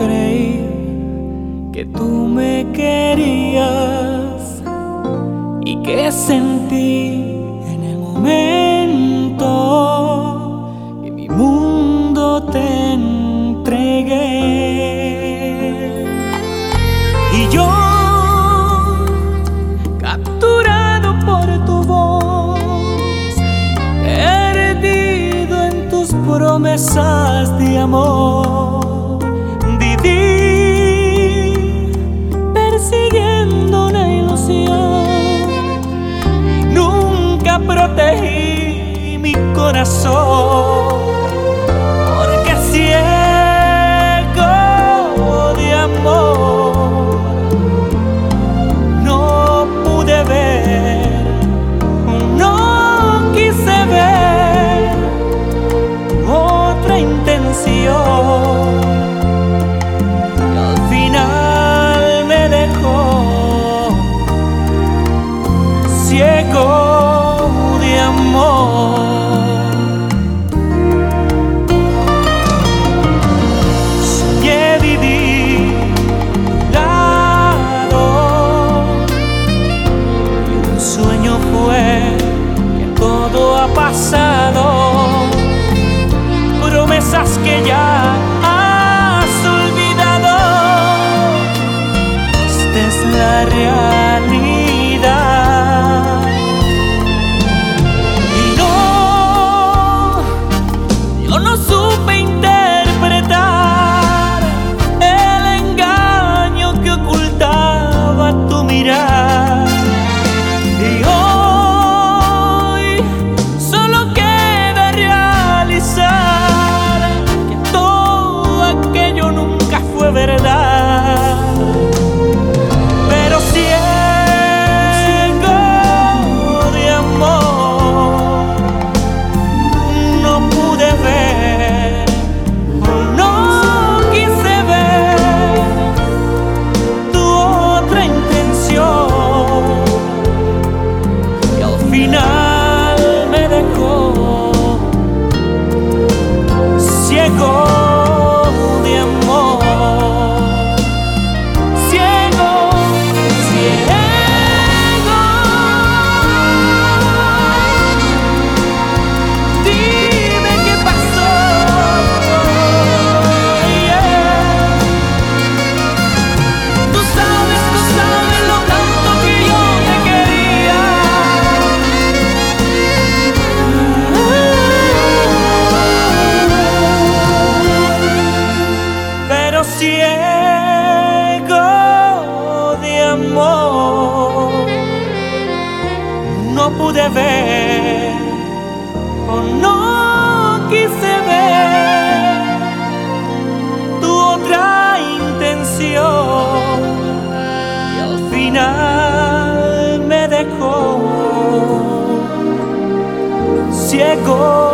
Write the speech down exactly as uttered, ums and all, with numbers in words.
creí que tú me querías y que sentí en el momento que mi mundo te entregué. Y yo, capturado por tu voz, perdido en tus promesas de amor, viví persiguiendo una ilusión y nunca protegí mi corazón, porque ciego de amor no pude ver, no quise ver otra intención. Ciego de amor, soñé vivir a tu lado y un sueño fue que todo ha pasado, promesas que ya has olvidado. Esta es la realidad. No supe interpretar el engaño que ocultaba tu mirar, y hoy solo queda realizar que todo aquello nunca fue verdad. Pero ciego de amor no pude ver, no quise ver tu otra intención, y al final me dejó ciego de amor, ciego, ciego. Dime qué pasó. Tú sabes, tú sabes lo tanto que yo te quería, pero ciego de amor no pude ver, o no quise ver tu otra intención, y al final me dejó ciego